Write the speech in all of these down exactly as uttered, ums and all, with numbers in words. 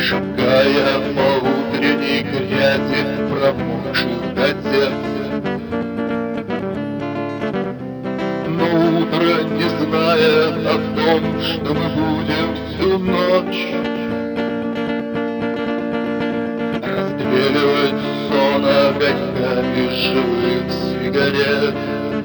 Шагая по утренней грязи промокших газет. Но утро, не зная о том, что мы будем всю ночь расстреливать сон огоньками живых сигарет.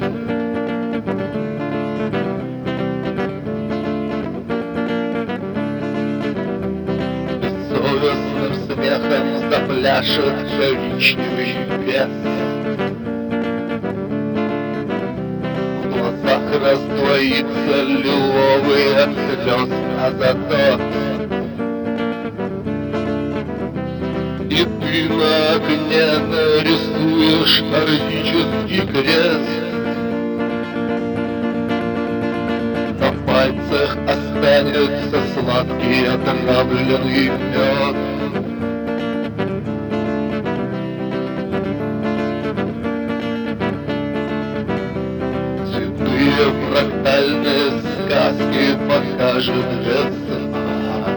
Бессовестным смехом запляшет коричневый бес. В глазах раздвоится лиловый от слез азотот. И ты на окне нарисуешь арктический крест. На пальцах останется сладкий отравленный мед. Цветные фрактальные сказки покажет весна.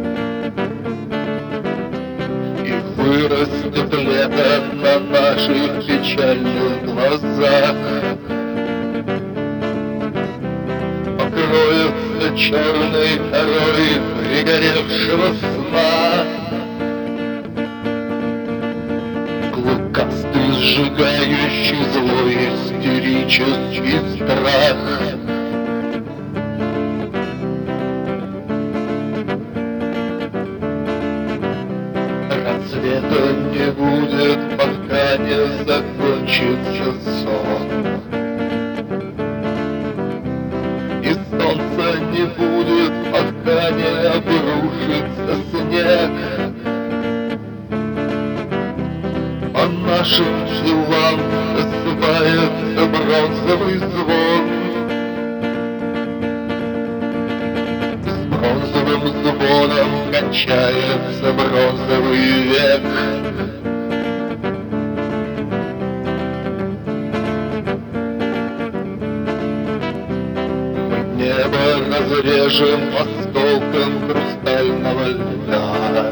И вырастет лето на наших печальных глазах. Покроется черной корой пригоревшего сна. Клыкастый, сжигающий злой истерический страх. Рассвета не будет, пока не закончится сон. И солнца не будет, пока не обрушится снег. По нашим телам рассыпается бронзовый звон. С бронзовым звоном кончается бронзовый век. Небо разрежем осколком хрустального льда.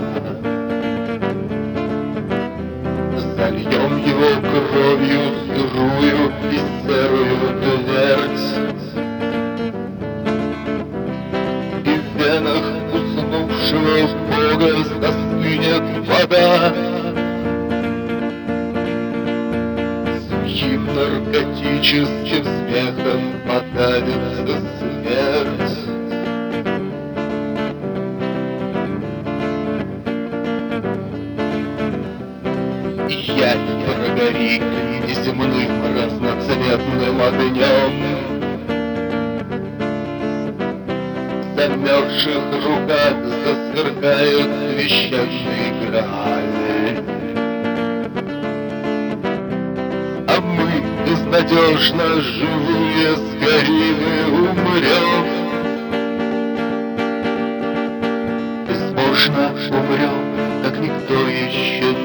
Зальем его кровью сырую и серую твердь. И в венах уснувшего Бога застынет вода. Сухим наркотическим смехом подавится смерть. И я прогори неземным разноцветным огнем. В замерзших руках засверкает священный грааль. А мы, безнадежно живые, скорее умрем. Безбожно умрем, как никто еще